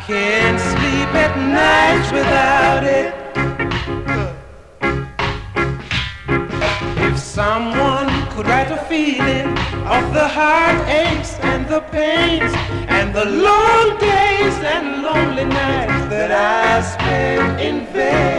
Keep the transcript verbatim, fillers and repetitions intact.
can't sleep at night without it. If someone could write a feeling of the heartaches and the pains and the long days and lonely nights that I spent in vain.